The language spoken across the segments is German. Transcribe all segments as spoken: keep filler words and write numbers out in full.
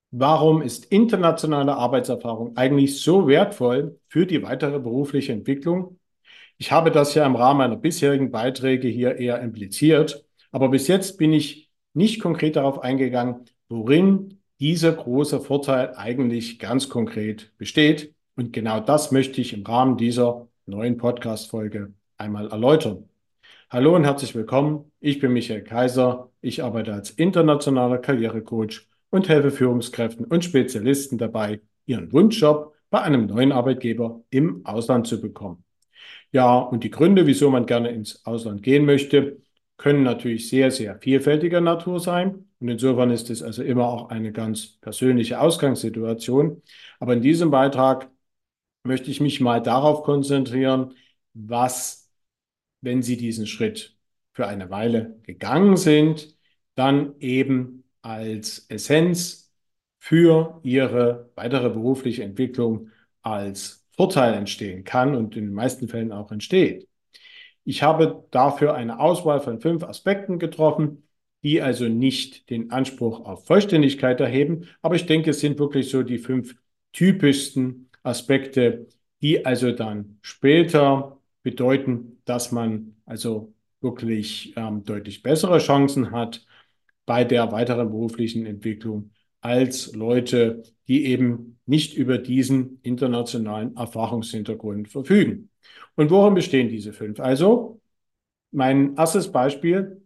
Warum ist internationale Arbeitserfahrung eigentlich so wertvoll für die weitere berufliche Entwicklung? Ich habe das ja im Rahmen meiner bisherigen Beiträge hier eher impliziert, aber bis jetzt bin ich nicht konkret darauf eingegangen, worin dieser große Vorteil eigentlich ganz konkret besteht. Und genau das möchte ich im Rahmen dieser neuen Podcast-Folge einmal erläutern. Hallo und herzlich willkommen. Ich bin Michael Kaiser. Ich arbeite als internationaler Karrierecoach und helfe Führungskräften und Spezialisten dabei, ihren Wunschjob bei einem neuen Arbeitgeber im Ausland zu bekommen. Ja, und die Gründe, wieso man gerne ins Ausland gehen möchte, können natürlich sehr, sehr vielfältiger Natur sein. Und insofern ist es also immer auch eine ganz persönliche Ausgangssituation. Aber in diesem Beitrag möchte ich mich mal darauf konzentrieren, was, wenn Sie diesen Schritt für eine Weile gegangen sind, dann eben als Essenz für Ihre weitere berufliche Entwicklung als Vorteil entstehen kann und in den meisten Fällen auch entsteht. Ich habe dafür eine Auswahl von fünf Aspekten getroffen, die also nicht den Anspruch auf Vollständigkeit erheben, aber ich denke, es sind wirklich so die fünf typischsten Aspekte, die also dann später bedeuten, dass man also wirklich ähm, deutlich bessere Chancen hat bei der weiteren beruflichen Entwicklung als Leute, die eben nicht über diesen internationalen Erfahrungshintergrund verfügen. Und worin bestehen diese fünf? Also, mein erstes Beispiel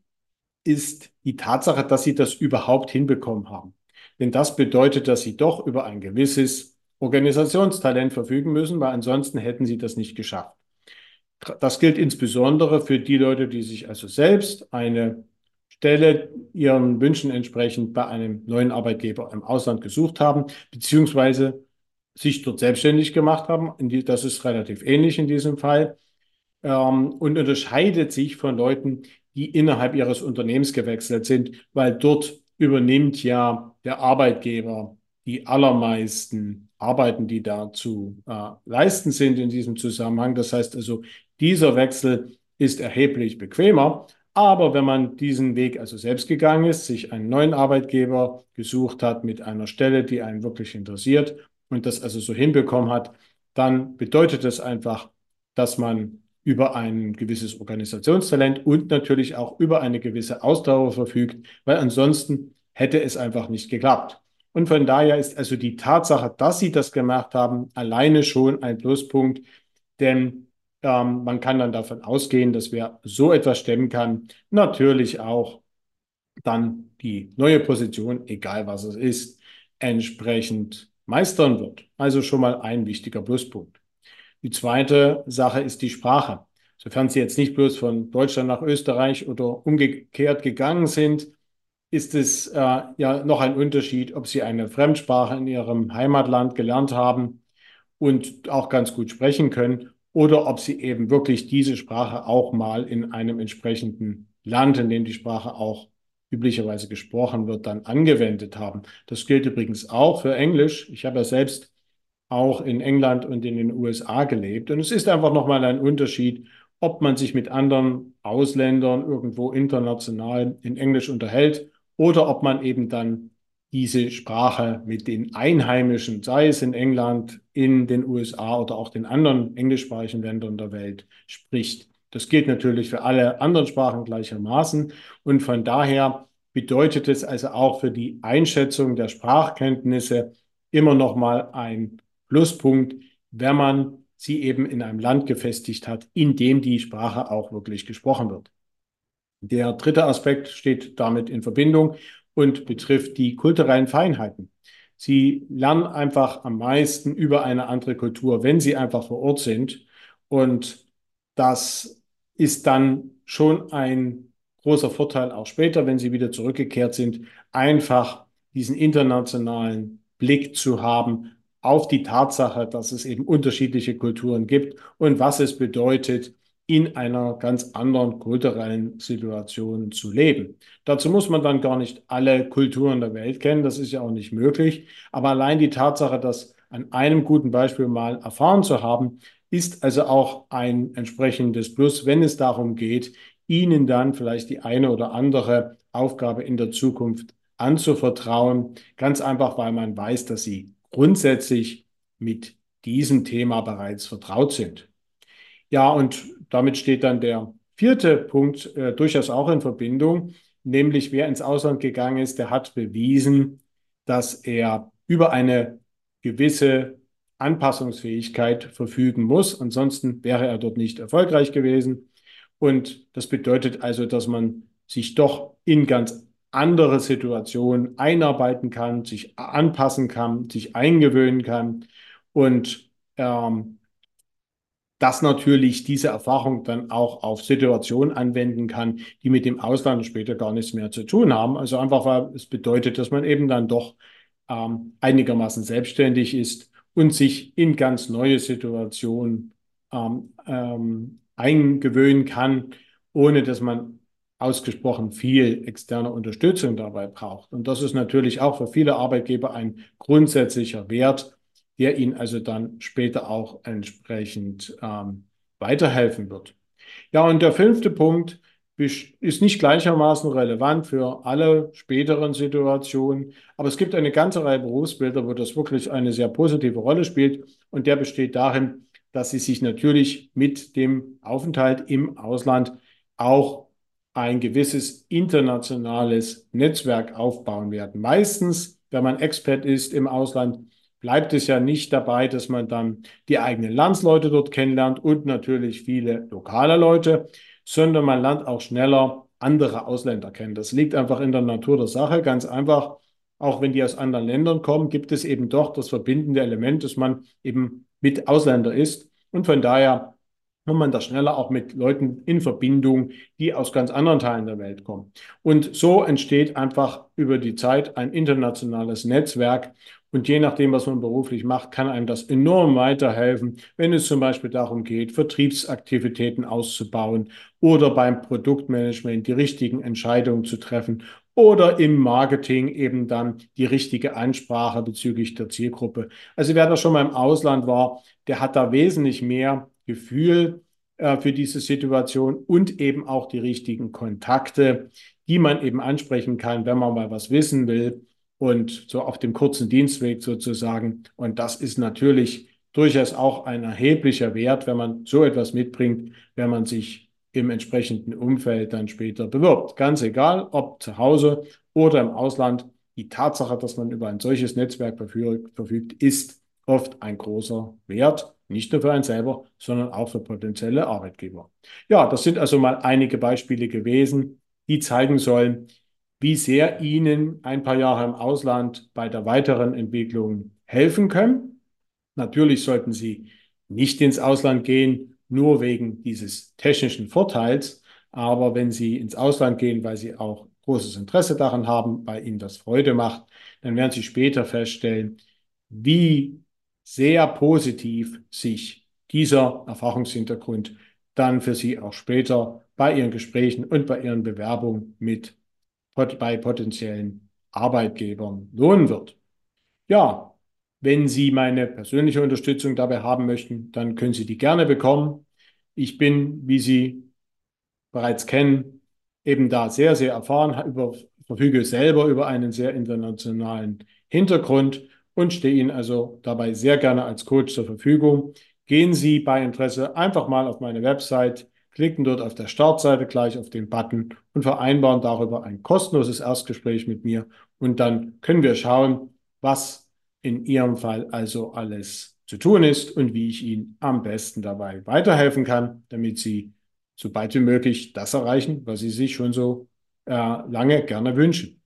ist die Tatsache, dass sie das überhaupt hinbekommen haben. Denn das bedeutet, dass sie doch über ein gewisses Organisationstalent verfügen müssen, weil ansonsten hätten sie das nicht geschafft. Das gilt insbesondere für die Leute, die sich also selbst eine Stelle ihren Wünschen entsprechend bei einem neuen Arbeitgeber im Ausland gesucht haben, beziehungsweise sich dort selbstständig gemacht haben. Das ist relativ ähnlich in diesem Fall ähm, und unterscheidet sich von Leuten, die innerhalb ihres Unternehmens gewechselt sind, weil dort übernimmt ja der Arbeitgeber die allermeisten Arbeiten, die da zu äh, leisten sind in diesem Zusammenhang. Das heißt also, dieser Wechsel ist erheblich bequemer. Aber wenn man diesen Weg also selbst gegangen ist, sich einen neuen Arbeitgeber gesucht hat mit einer Stelle, die einen wirklich interessiert und das also so hinbekommen hat, dann bedeutet das einfach, dass man über ein gewisses Organisationstalent und natürlich auch über eine gewisse Ausdauer verfügt, weil ansonsten hätte es einfach nicht geklappt. Und von daher ist also die Tatsache, dass sie das gemacht haben, alleine schon ein Pluspunkt, denn ähm, man kann dann davon ausgehen, dass wer so etwas stemmen kann, natürlich auch dann die neue Position, egal was es ist, entsprechend meistern wird. Also schon mal ein wichtiger Pluspunkt. Die zweite Sache ist die Sprache. Sofern Sie jetzt nicht bloß von Deutschland nach Österreich oder umgekehrt gegangen sind, ist es äh, ja noch ein Unterschied, ob Sie eine Fremdsprache in Ihrem Heimatland gelernt haben und auch ganz gut sprechen können oder ob Sie eben wirklich diese Sprache auch mal in einem entsprechenden Land, in dem die Sprache auch üblicherweise gesprochen wird, dann angewendet haben. Das gilt übrigens auch für Englisch. Ich habe ja selbst auch in England und in den U S A gelebt. Und es ist einfach nochmal ein Unterschied, ob man sich mit anderen Ausländern irgendwo international in Englisch unterhält oder ob man eben dann diese Sprache mit den Einheimischen, sei es in England, in den U S A oder auch den anderen englischsprachigen Ländern der Welt, spricht. Das gilt natürlich für alle anderen Sprachen gleichermaßen. Und von daher bedeutet es also auch für die Einschätzung der Sprachkenntnisse immer noch mal ein Pluspunkt, wenn man sie eben in einem Land gefestigt hat, in dem die Sprache auch wirklich gesprochen wird. Der dritte Aspekt steht damit in Verbindung und betrifft die kulturellen Feinheiten. Sie lernen einfach am meisten über eine andere Kultur, wenn sie einfach vor Ort sind. Und das ist dann schon ein großer Vorteil auch später, wenn sie wieder zurückgekehrt sind, einfach diesen internationalen Blick zu haben auf die Tatsache, dass es eben unterschiedliche Kulturen gibt und was es bedeutet, in einer ganz anderen kulturellen Situation zu leben. Dazu muss man dann gar nicht alle Kulturen der Welt kennen, das ist ja auch nicht möglich. Aber allein die Tatsache, das an einem guten Beispiel mal erfahren zu haben, ist also auch ein entsprechendes Plus, wenn es darum geht, Ihnen dann vielleicht die eine oder andere Aufgabe in der Zukunft anzuvertrauen. Ganz einfach, weil man weiß, dass Sie grundsätzlich mit diesem Thema bereits vertraut sind. Ja, und damit steht dann der vierte Punkt äh, durchaus auch in Verbindung, nämlich wer ins Ausland gegangen ist, der hat bewiesen, dass er über eine gewisse Anpassungsfähigkeit verfügen muss. Ansonsten wäre er dort nicht erfolgreich gewesen. Und das bedeutet also, dass man sich doch in ganz andere Situationen einarbeiten kann, sich anpassen kann, sich eingewöhnen kann und ähm, dass natürlich diese Erfahrung dann auch auf Situationen anwenden kann, die mit dem Ausland später gar nichts mehr zu tun haben. Also einfach, weil es bedeutet, dass man eben dann doch ähm, einigermaßen selbstständig ist und sich in ganz neue Situationen ähm, ähm, eingewöhnen kann, ohne dass man ausgesprochen viel externe Unterstützung dabei braucht. Und das ist natürlich auch für viele Arbeitgeber ein grundsätzlicher Wert, der Ihnen also dann später auch entsprechend ähm, weiterhelfen wird. Ja, und der fünfte Punkt ist nicht gleichermaßen relevant für alle späteren Situationen, aber es gibt eine ganze Reihe Berufsbilder, wo das wirklich eine sehr positive Rolle spielt und der besteht darin, dass Sie sich natürlich mit dem Aufenthalt im Ausland auch ein gewisses internationales Netzwerk aufbauen werden. Meistens, wenn man Expat ist im Ausland, bleibt es ja nicht dabei, dass man dann die eigenen Landsleute dort kennenlernt und natürlich viele lokale Leute, sondern man lernt auch schneller andere Ausländer kennen. Das liegt einfach in der Natur der Sache. Ganz einfach, auch wenn die aus anderen Ländern kommen, gibt es eben doch das verbindende Element, dass man eben mit Ausländer ist. Und von daher kommt man da schneller auch mit Leuten in Verbindung, die aus ganz anderen Teilen der Welt kommen. Und so entsteht einfach über die Zeit ein internationales Netzwerk. Und je nachdem, was man beruflich macht, kann einem das enorm weiterhelfen, wenn es zum Beispiel darum geht, Vertriebsaktivitäten auszubauen oder beim Produktmanagement die richtigen Entscheidungen zu treffen oder im Marketing eben dann die richtige Ansprache bezüglich der Zielgruppe. Also wer da schon mal im Ausland war, der hat da wesentlich mehr Gefühl äh, für diese Situation und eben auch die richtigen Kontakte, die man eben ansprechen kann, wenn man mal was wissen will und so auf dem kurzen Dienstweg sozusagen. Und das ist natürlich durchaus auch ein erheblicher Wert, wenn man so etwas mitbringt, wenn man sich im entsprechenden Umfeld dann später bewirbt. Ganz egal, ob zu Hause oder im Ausland, die Tatsache, dass man über ein solches Netzwerk verfügt, ist oft ein großer Wert, nicht nur für einen selber, sondern auch für potenzielle Arbeitgeber. Ja, das sind also mal einige Beispiele gewesen, die zeigen sollen, wie sehr Ihnen ein paar Jahre im Ausland bei der weiteren Entwicklung helfen können. Natürlich sollten Sie nicht ins Ausland gehen, nur wegen dieses technischen Vorteils. Aber wenn Sie ins Ausland gehen, weil Sie auch großes Interesse daran haben, weil Ihnen das Freude macht, dann werden Sie später feststellen, wie sehr positiv sich dieser Erfahrungshintergrund dann für Sie auch später bei Ihren Gesprächen und bei Ihren Bewerbungen mit bei potenziellen Arbeitgebern lohnen wird. Ja, wenn Sie meine persönliche Unterstützung dabei haben möchten, dann können Sie die gerne bekommen. Ich bin, wie Sie bereits kennen, eben da sehr, sehr erfahren, über, verfüge selber über einen sehr internationalen Hintergrund und stehe Ihnen also dabei sehr gerne als Coach zur Verfügung. Gehen Sie bei Interesse einfach mal auf meine Website, klicken dort auf der Startseite gleich auf den Button und vereinbaren darüber ein kostenloses Erstgespräch mit mir. Und dann können wir schauen, was in Ihrem Fall also alles zu tun ist und wie ich Ihnen am besten dabei weiterhelfen kann, damit Sie so bald wie möglich das erreichen, was Sie sich schon so äh, lange gerne wünschen.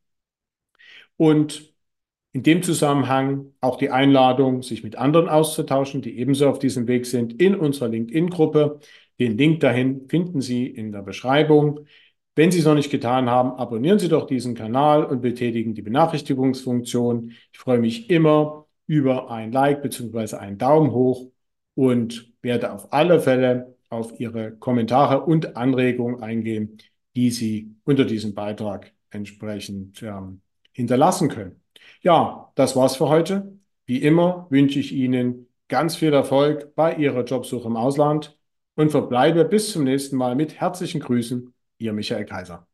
Und in dem Zusammenhang auch die Einladung, sich mit anderen auszutauschen, die ebenso auf diesem Weg sind, in unserer LinkedIn-Gruppe. Den Link dahin finden Sie in der Beschreibung. Wenn Sie es noch nicht getan haben, abonnieren Sie doch diesen Kanal und betätigen die Benachrichtigungsfunktion. Ich freue mich immer über ein Like bzw. einen Daumen hoch und werde auf alle Fälle auf Ihre Kommentare und Anregungen eingehen, die Sie unter diesem Beitrag entsprechend ähm, hinterlassen können. Ja, das war's für heute. Wie immer wünsche ich Ihnen ganz viel Erfolg bei Ihrer Jobsuche im Ausland und verbleibe bis zum nächsten Mal mit herzlichen Grüßen, Ihr Michael Kaiser.